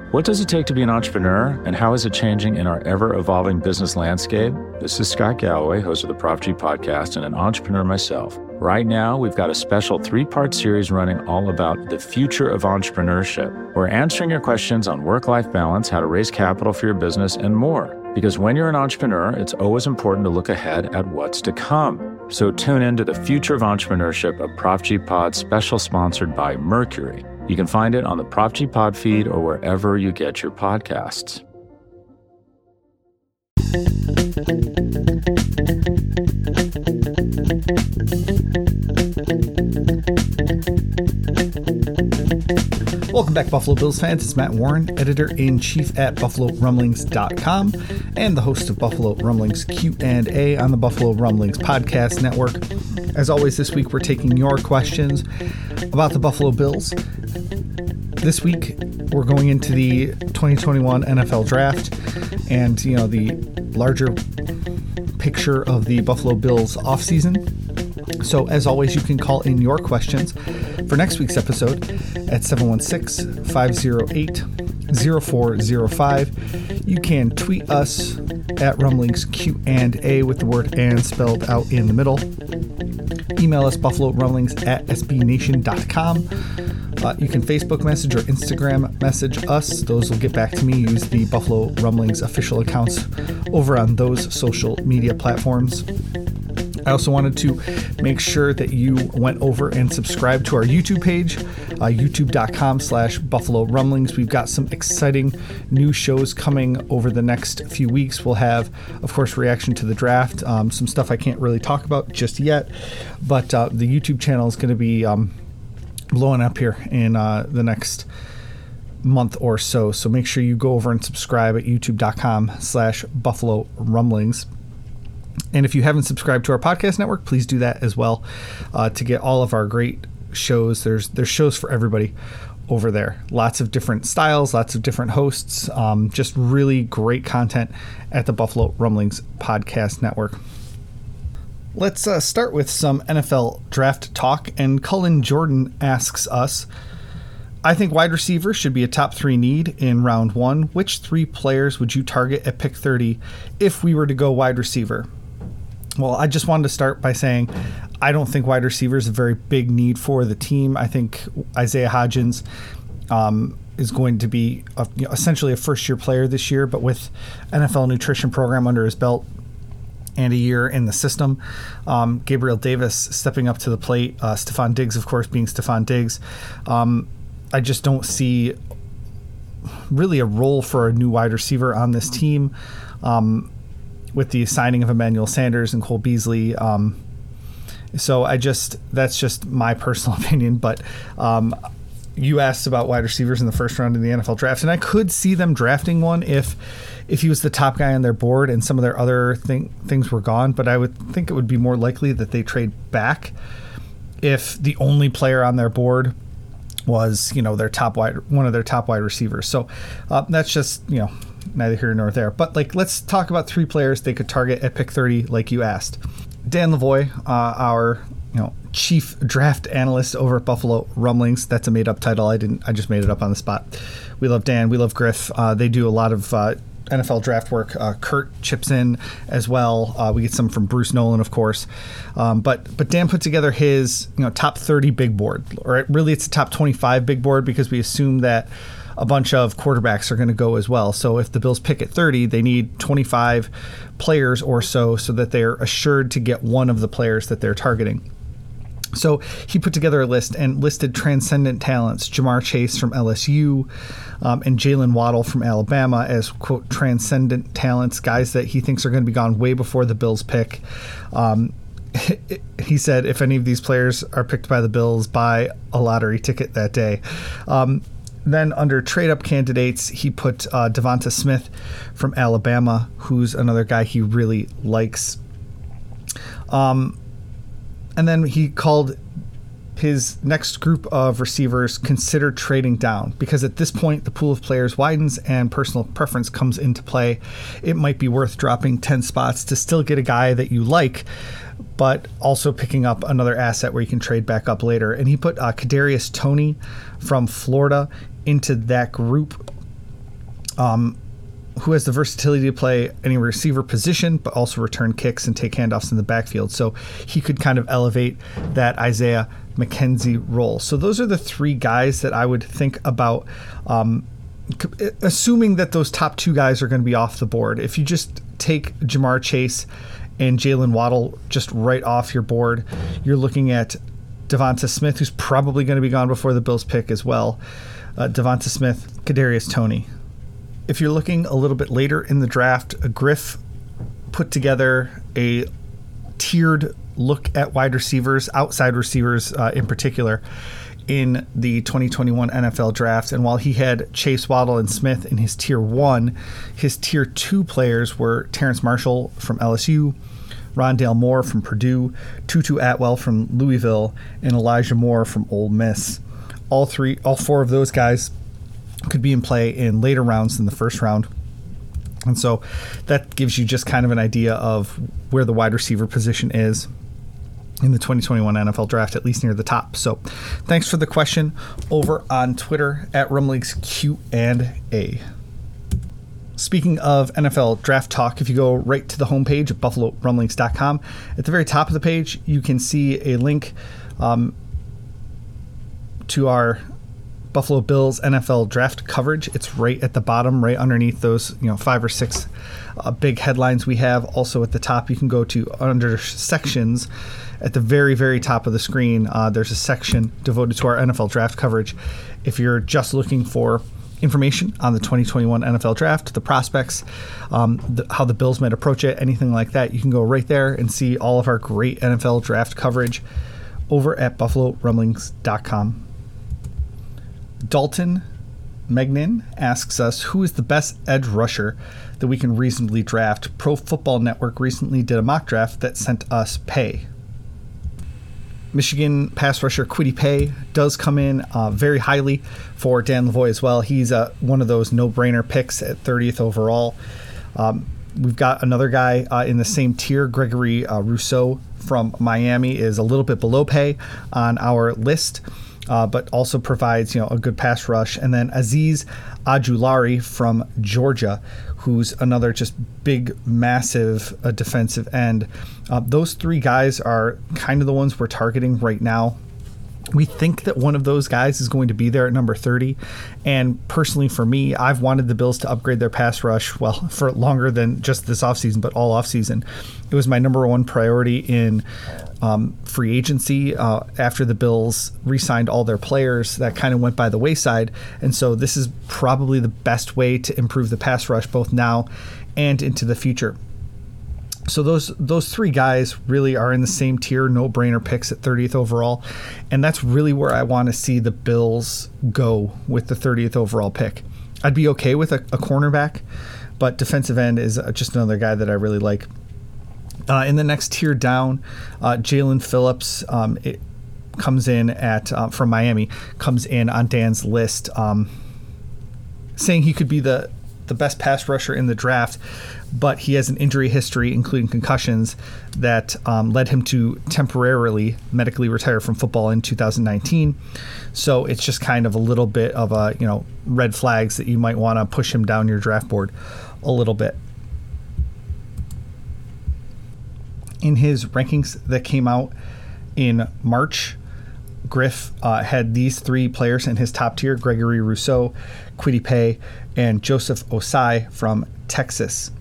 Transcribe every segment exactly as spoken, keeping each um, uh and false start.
What does it take to be an entrepreneur, and how is it changing in our ever-evolving business landscape? This is Scott Galloway, host of the Prop G podcast and an entrepreneur myself. Right now, we've got a special three-part series running all about the future of entrepreneurship. We're answering your questions on work-life balance, how to raise capital for your business, and more. Because when you're an entrepreneur, it's always important to look ahead at what's to come. So tune in to the Future of Entrepreneurship, a Prop G Pod special sponsored by Mercury. You can find it on the Prop G Pod feed or wherever you get your podcasts. Welcome back, Buffalo Bills fans. It's Matt Warren, editor-in-chief at Buffalo Rumblings dot com and the host of Buffalo Rumblings Q and A on the Buffalo Rumblings Podcast Network. As always, this week we're taking your questions about the Buffalo Bills. This week we're going into the twenty twenty-one N F L Draft and, you know, the larger picture of the Buffalo Bills offseason. So, as always, you can call in your questions for next week's episode at seven one six, five oh eight, oh four oh five. You can tweet us at Rumblings Q and A with the word "and" spelled out in the middle. Email us buffalo rumblings at s b nation dot com. Uh, you can Facebook message or Instagram message us. Those will get back to me. Use the Buffalo Rumblings official accounts over on those social media platforms. I also wanted to make sure that you went over and subscribed to our YouTube page, uh, youtube.com slash Buffalo Rumblings. We've got some exciting new shows coming over the next few weeks. We'll have, of course, reaction to the draft, um, some stuff I can't really talk about just yet, but uh, the YouTube channel is going to be um, blowing up here in uh, the next month or so. So make sure you go over and subscribe at youtube.com slash Buffalo Rumblings. And if you haven't subscribed to our podcast network, please do that as well uh, to get all of our great shows. There's there's shows for everybody over there. Lots of different styles, lots of different hosts, um, just really great content at the Buffalo Rumblings Podcast Network. Let's uh, start with some N F L draft talk. And Cullen Jordan asks us, I think wide receiver should be a top three need in round one. Which three players would you target at pick thirty if we were to go wide receiver? Well, I just wanted to start by saying I don't think wide receiver is a very big need for the team. I think Isaiah Hodgins um, is going to be a, you know, essentially a first-year player this year, but with N F L nutrition program under his belt and a year in the system. Um, Gabriel Davis stepping up to the plate. Uh, Stephon Diggs, of course, being Stephon Diggs. Um, I just don't see really a role for a new wide receiver on this team. Um, with the signing of Emmanuel Sanders and Cole Beasley. Um, so I just, that's just my personal opinion, but um, you asked about wide receivers in the first round in the N F L draft, and I could see them drafting one if if he was the top guy on their board and some of their other thing, things were gone, but I would think it would be more likely that they trade back if the only player on their board was, you know, their top wide, one of their top wide receivers. So uh, that's just, you know, neither here nor there. But like, let's talk about three players they could target at pick thirty, like you asked. Dan Lavoie, uh, our you know chief draft analyst over at Buffalo Rumblings. That's a made-up title. I didn't. I just made it up on the spot. We love Dan. We love Griff. Uh, they do a lot of uh, N F L draft work. Uh, Kurt chips in as well. Uh, we get some from Bruce Nolan, of course. Um, but but Dan put together his you know top thirty big board, or really it's a top twenty-five big board because we assume that a bunch of quarterbacks are going to go as well. So if the Bills pick at thirty, they need twenty-five players or so so that they're assured to get one of the players that they're targeting. So he put together a list and listed transcendent talents, Jamar Chase from L S U um, and Jalen Waddle from Alabama as, quote, transcendent talents, guys that he thinks are going to be gone way before the Bills pick. Um, he said, if any of these players are picked by the Bills, buy a lottery ticket that day. Um, Then under trade-up candidates, he put uh, Devonta Smith from Alabama, who's another guy he really likes. Um, and then he called his next group of receivers consider trading down, because at this point the pool of players widens and personal preference comes into play. It might be worth dropping ten spots to still get a guy that you like, but also picking up another asset where you can trade back up later. And he put uh, Kadarius Toney from Florida into that group. um, who has the versatility to play any receiver position, but also return kicks and take handoffs in the backfield. So he could kind of elevate that Isaiah McKenzie role. So those are the three guys that I would think about, um, assuming that those top two guys are going to be off the board. If you just take Jamar Chase and Jalen Waddle just right off your board, you're looking at Devonta Smith, who's probably going to be gone before the Bills pick as well. Uh, Devonta Smith, Kadarius Toney. If you're looking a little bit later in the draft, Griff put together a tiered look at wide receivers, outside receivers uh, in particular, in the twenty twenty-one N F L draft. And while he had Chase, Waddle, and Smith in his tier one, his tier two players were Terrence Marshall from L S U, Rondale Moore from Purdue, Tutu Atwell from Louisville, and Elijah Moore from Ole Miss. All three, all four of those guys could be in play in later rounds than the first round. And so that gives you just kind of an idea of where the wide receiver position is in the twenty twenty-one N F L draft, at least near the top. So thanks for the question over on Twitter at Rumblings Q and A. Speaking of N F L draft talk, if you go right to the homepage at buffalo rumblings dot com, at the very top of the page, you can see a link um, to our Buffalo Bills N F L draft coverage. It's right at the bottom, right underneath those, you know, five or six uh, big headlines we have. Also at the top, you can go to under sections. At the very, very top of the screen, uh, there's a section devoted to our N F L draft coverage. If you're just looking for information on the twenty twenty-one N F L draft, the prospects, um, the, how the Bills might approach it, anything like that, you can go right there and see all of our great N F L draft coverage over at buffalo rumblings dot com. Dalton Megnin asks us, who is the best edge rusher that we can reasonably draft? Pro Football Network recently did a mock draft that sent us pay. Michigan pass rusher Kwity Paye does come in uh, very highly for Dan Lavoie as well. He's uh, one of those no-brainer picks at thirtieth overall. Um, we've got another guy uh, in the same tier, Gregory uh, Rousseau from Miami, is a little bit below Paye on our list, uh, but also provides, you know, a good pass rush. And then Azeez Ojulari from Georgia, who's another just big, massive uh, defensive end. Uh, those three guys are kind of the ones we're targeting right now. We think that one of those guys is going to be there at number thirty. And personally for me, I've wanted the Bills to upgrade their pass rush, well, for longer than just this offseason, but all offseason. It was my number one priority in um, free agency. Uh, after the Bills re-signed all their players, that kind of went by the wayside. And so this is probably the best way to improve the pass rush, both now and into the future. So those those three guys really are in the same tier, no-brainer picks at thirtieth overall. And that's really where I want to see the Bills go with the thirtieth overall pick. I'd be okay with a, a cornerback, but defensive end is just another guy that I really like. Uh, in the next tier down, uh, Jalen Phillips um, it comes in at uh, from Miami, comes in on Dan's list, um, saying he could be the, the best pass rusher in the draft, but he has an injury history, including concussions, that um, led him to temporarily medically retire from football in two thousand nineteen. So it's just kind of a little bit of a, you know, red flags that you might want to push him down your draft board a little bit. In his rankings that came out in March, Griff uh, had these three players in his top tier: Gregory Rousseau, Kwity Paye, and Joseph Osai from Texas.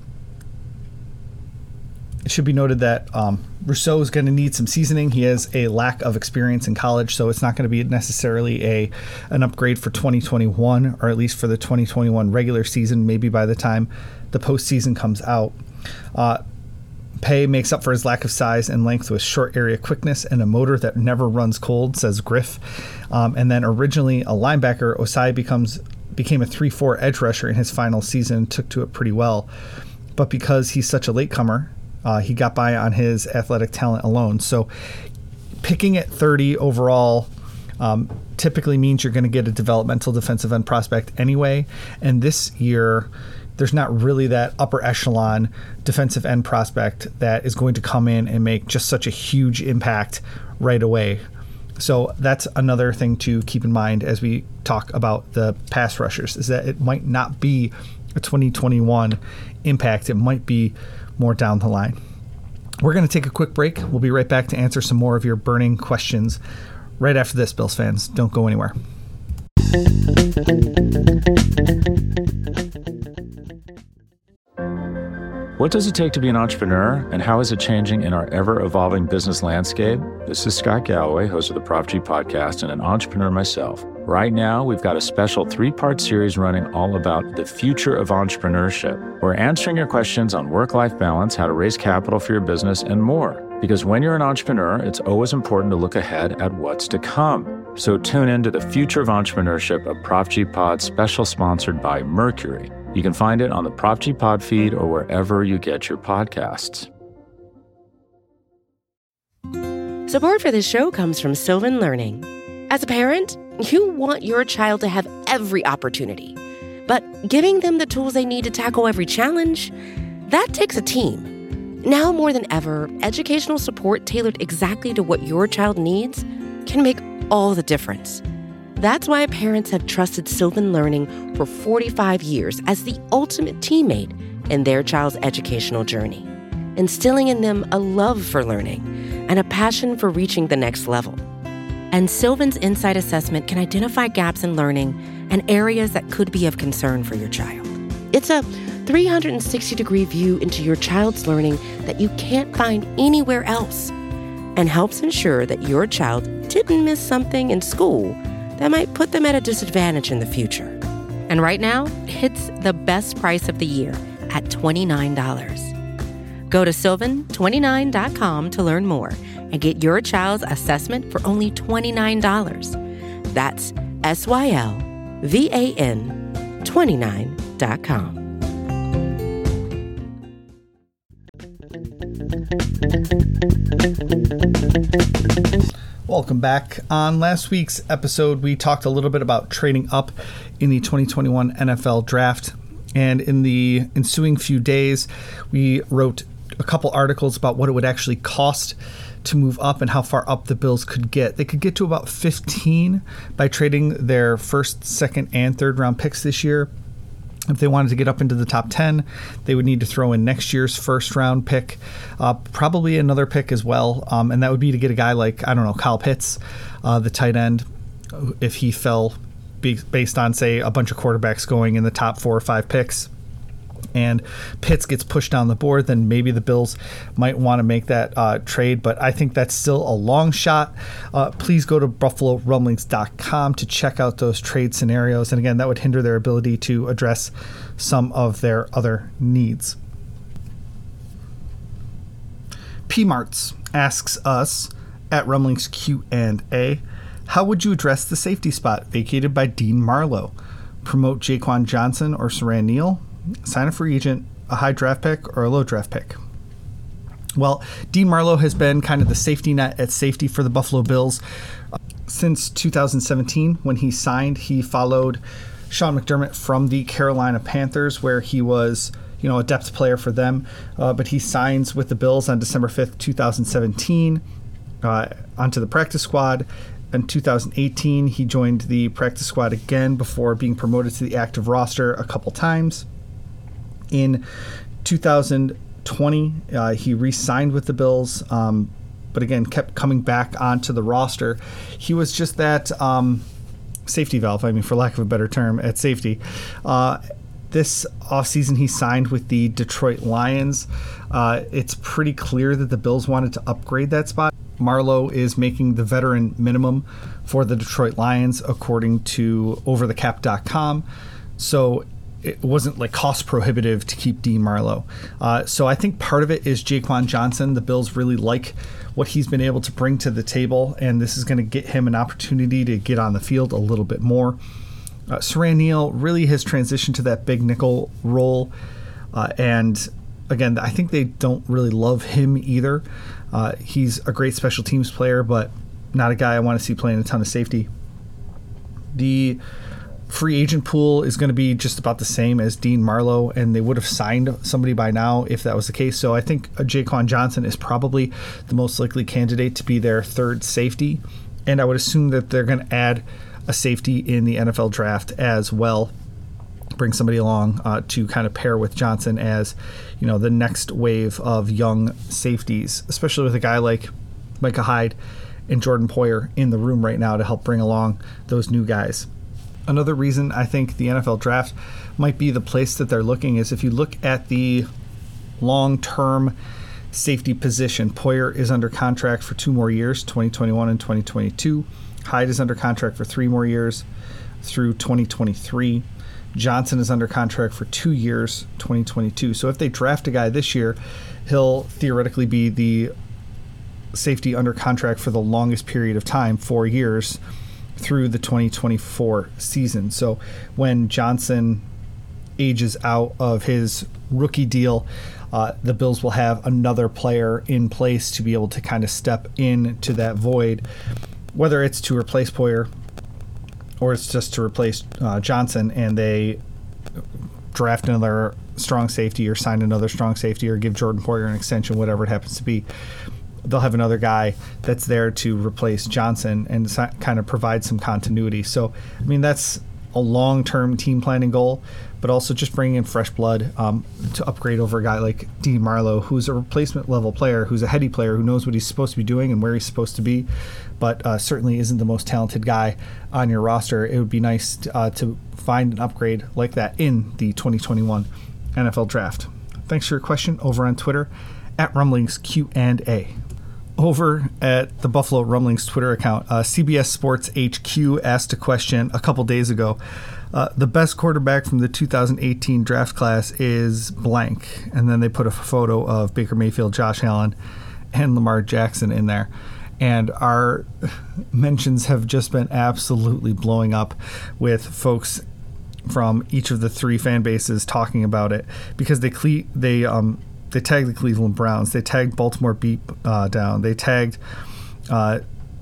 It should be noted that um, Rousseau is going to need some seasoning. He has a lack of experience in college, so it's not going to be necessarily a an upgrade for twenty twenty-one, or at least for the twenty twenty-one regular season, maybe by the time the postseason comes out. Uh, Paye makes up for his lack of size and length with short area quickness and a motor that never runs cold, says Griff. Um, and then originally a linebacker, Osai becomes became a three four edge rusher in his final season, took to it pretty well. But because he's such a latecomer, uh, he got by on his athletic talent alone. So picking at thirty overall um, typically means you're going to get a developmental defensive end prospect anyway. And this year, there's not really that upper echelon defensive end prospect that is going to come in and make just such a huge impact right away. So that's another thing to keep in mind as we talk about the pass rushers, is that it might not be a twenty twenty-one impact. It might be more down the line. We're going to take a quick break. We'll be right back to answer some more of your burning questions right after this, Bills fans. Don't go anywhere. What does it take to be an entrepreneur, and how is it changing in our ever-evolving business landscape? This is Scott Galloway, host of the Prop G podcast and an entrepreneur myself. Right now, we've got a special three-part series running all about the future of entrepreneurship. We're answering your questions on work-life balance, how to raise capital for your business, and more. Because when you're an entrepreneur, it's always important to look ahead at what's to come. So tune in to the Future of Entrepreneurship, a Prop G Pod special sponsored by Mercury. You can find it on the Prop G Pod feed or wherever you get your podcasts. Support for this show comes from Sylvan Learning. As a parent, you want your child to have every opportunity, but giving them the tools they need to tackle every challenge, that takes a team. Now more than ever, educational support tailored exactly to what your child needs can make all the difference. That's why parents have trusted Sylvan Learning for forty-five years as the ultimate teammate in their child's educational journey, instilling in them a love for learning and a passion for reaching the next level. And Sylvan's Insight Assessment can identify gaps in learning and areas that could be of concern for your child. It's a three hundred sixty degree view into your child's learning that you can't find anywhere else, and helps ensure that your child didn't miss something in school that might put them at a disadvantage in the future. And right now, it's the best price of the year at twenty-nine dollars. Go to sylvan twenty-nine dot com to learn more and get your child's assessment for only twenty-nine dollars. That's S Y L V A N twenty-nine dot com. Welcome back. On last week's episode, we talked a little bit about trading up in the twenty twenty-one N F L draft. And in the ensuing few days, we wrote a couple articles about what it would actually cost to move up and how far up the Bills could get. They could get to about fifteen by trading their first, second, and third round picks this year. If they wanted to get up into the top ten, they would need to throw in next year's first round pick, uh, probably another pick as well. Um, and that would be to get a guy like, I don't know, Kyle Pitts, uh, the tight end, if he fell be- based on, say, a bunch of quarterbacks going in the top four or five picks. And Pitts gets pushed down the board, then maybe the Bills might want to make that uh, trade. But I think that's still a long shot. Uh, please go to buffalo rumblings dot com to check out those trade scenarios. And again, that would hinder their ability to address some of their other needs. P Marts asks us at Rumblings Q and A, how would you address the safety spot vacated by Dean Marlowe? Promote Jaquan Johnson or Siran Neal? Sign a free agent, a high draft pick, or a low draft pick? Well, Dean Marlowe has been kind of the safety net at safety for the Buffalo Bills uh, since two thousand seventeen. When he signed, he followed Sean McDermott from the Carolina Panthers, where he was, you know, a depth player for them. Uh, but he signs with the Bills on December fifth, two thousand seventeen, uh, onto the practice squad. In two thousand eighteen, he joined the practice squad again before being promoted to the active roster a couple times. In two thousand twenty, uh, he re-signed with the Bills, um, but again, kept coming back onto the roster. He was just that um, safety valve, I mean, for lack of a better term, at safety. Uh, this offseason, he signed with the Detroit Lions. Uh, it's pretty clear that the Bills wanted to upgrade that spot. Marlowe is making the veteran minimum for the Detroit Lions, according to over the cap dot com. So it wasn't like cost prohibitive to keep Dean Marlowe. Uh, so I think part of it is Jaquan Johnson. The Bills really like what he's been able to bring to the table, and this is going to get him an opportunity to get on the field a little bit more. Uh, Siran Neal really has transitioned to that big nickel role, uh, and again, I think they don't really love him either. Uh, he's a great special teams player, but not a guy I want to see playing a ton of safety. The free agent pool is going to be just about the same as Dean Marlowe, and they would have signed somebody by now if that was the case. So I think Jaquan Johnson is probably the most likely candidate to be their third safety, and I would assume that they're going to add a safety in the N F L draft as well. bring somebody along uh, to kind of pair with Johnson as, you know, the next wave of young safeties, especially with a guy like Micah Hyde and Jordan Poyer in the room right now to help bring along those new guys. Another reason I think the N F L draft might be the place that they're looking is if you look at the long-term safety position. Poyer is under contract for two more years, twenty twenty-one and twenty twenty-two. Hyde is under contract for three more years through twenty twenty-three. Johnson is under contract for two years, twenty twenty-two. So if they draft a guy this year, he'll theoretically be the safety under contract for the longest period of time, four years, through the twenty twenty-four season. So when Johnson ages out of his rookie deal, uh, the Bills will have another player in place to be able to kind of step into that void, whether it's to replace Poyer or it's just to replace uh, Johnson, and they draft another strong safety or sign another strong safety or give Jordan Poyer an extension, whatever it happens to be. They'll have another guy that's there to replace Johnson and kind of provide some continuity. So, I mean, that's a long-term team planning goal, but also just bringing in fresh blood um, to upgrade over a guy like Dean Marlowe, who's a replacement level player, who's a heady player, who knows what he's supposed to be doing and where he's supposed to be, but uh, certainly isn't the most talented guy on your roster. It would be nice to, uh, to find an upgrade like that in the twenty twenty-one N F L Draft. Thanks for your question over on Twitter at Rumblings Q and A. Over at the Buffalo Rumblings Twitter account, uh, C B S Sports H Q asked a question a couple days ago. Uh, the best quarterback from the two thousand eighteen draft class is blank. And then they put a photo of Baker Mayfield, Josh Allen, and Lamar Jackson in there. And our mentions have just been absolutely blowing up with folks from each of the three fan bases talking about it, because they cle- they um they tagged the Cleveland Browns, they tagged Baltimore Beat uh, down, they tagged uh,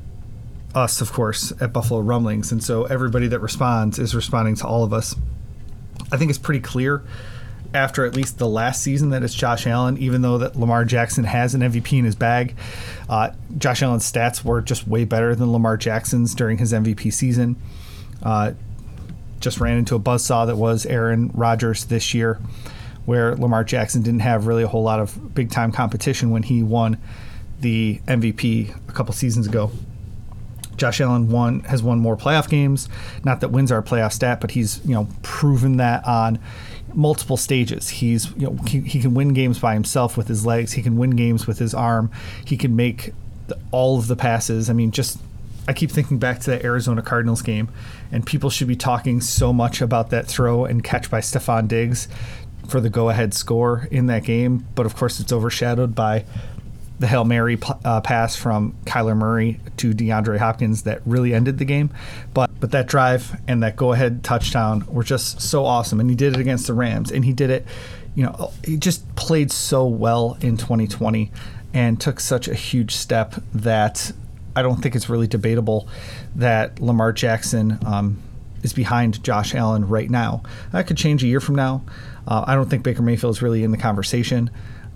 us, of course, at Buffalo Rumblings, and so everybody that responds is responding to all of us. I think it's pretty clear after at least the last season that it's Josh Allen, even though that Lamar Jackson has an M V P in his bag. Uh, Josh Allen's stats were just way better than Lamar Jackson's during his M V P season. Uh, just ran into a buzzsaw that was Aaron Rodgers this year, where Lamar Jackson didn't have really a whole lot of big-time competition when he won the M V P a couple seasons ago. Josh Allen won has won more playoff games. Not that wins are a playoff stat, but he's you know proven that on multiple stages. He's you know he, he can win games by himself with his legs. He can win games with his arm. He can make the, all of the passes. I mean, just I keep thinking back to the Arizona Cardinals game, and people should be talking so much about that throw and catch by Stephon Diggs for the go-ahead score in that game, but of course it's overshadowed by the Hail Mary uh, pass from Kyler Murray to DeAndre Hopkins that really ended the game. But but that drive and that go-ahead touchdown were just so awesome, and he did it against the Rams, and he did it, you know, he just played so well in twenty twenty and took such a huge step that I don't think it's really debatable that Lamar Jackson um, is behind Josh Allen right now. That could change a year from now. Uh, I don't think Baker Mayfield is really in the conversation,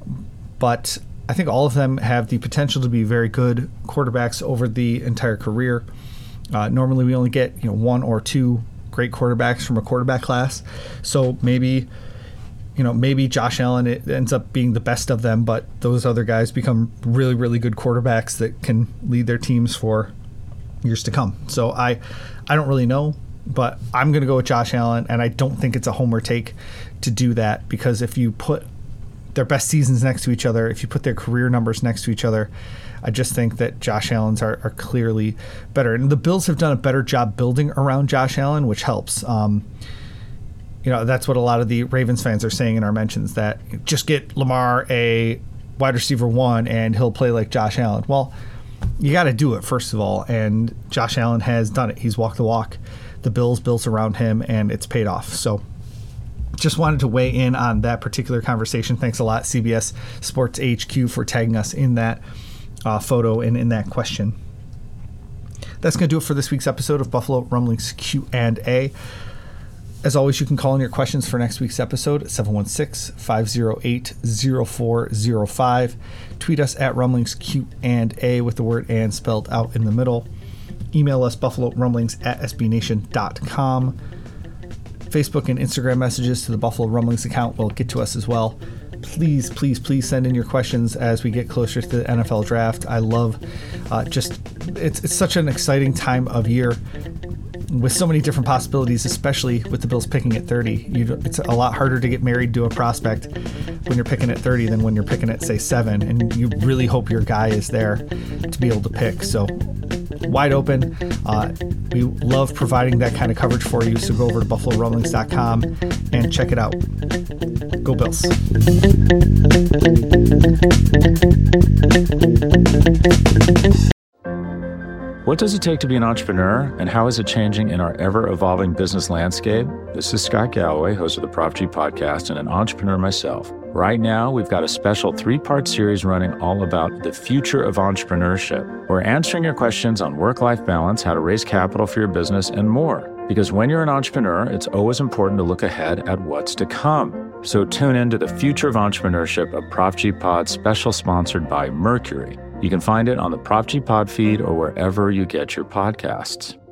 but I think all of them have the potential to be very good quarterbacks over the entire career. Uh, normally, we only get you know one or two great quarterbacks from a quarterback class, so maybe you know maybe Josh Allen it ends up being the best of them, but those other guys become really, really good quarterbacks that can lead their teams for years to come. So I, I don't really know. But I'm going to go with Josh Allen, and I don't think it's a homer take to do that, because if you put their best seasons next to each other, if you put their career numbers next to each other, I just think that Josh Allen's are, are clearly better. And the Bills have done a better job building around Josh Allen, which helps. Um, you know, that's what a lot of the Ravens fans are saying in our mentions, that just get Lamar a wide receiver one and he'll play like Josh Allen. Well, you got to do it, first of all, and Josh Allen has done it. He's walked the walk. The Bills built around him, and it's paid off. So just wanted to weigh in on that particular conversation. Thanks a lot, C B S Sports H Q, for tagging us in that uh, photo and in that question. That's going to do it for this week's episode of Buffalo Rumblings Q and A. As always, you can call in your questions for next week's episode at seven one six, five oh eight, oh four oh five. Tweet us at Rumblings Q and A with the word "and" spelled out in the middle. Email us buffalo rumblings at s b nation dot com. Facebook and Instagram messages to the Buffalo Rumblings account will get to us as well. Please, please, please send in your questions as we get closer to the N F L draft. I love uh, just, it's, it's such an exciting time of year with so many different possibilities, especially with the Bills picking at thirty. You, it's a lot harder to get married to a prospect when you're picking at thirty than when you're picking at, say, seven. And you really hope your guy is there to be able to pick. So wide open. Uh, we love providing that kind of coverage for you. So go over to buffalo rumblings dot com and check it out. Go Bills. What does it take to be an entrepreneur, and how is it changing in our ever-evolving business landscape? This is Scott Galloway, host of the Prop G podcast and an entrepreneur myself. Right now, we've got a special three-part series running all about the future of entrepreneurship. We're answering your questions on work-life balance, how to raise capital for your business, and more. Because when you're an entrepreneur, it's always important to look ahead at what's to come. So tune in to the Future of Entrepreneurship, a Prop G Pod special sponsored by Mercury. You can find it on the Prop G Pod feed or wherever you get your podcasts.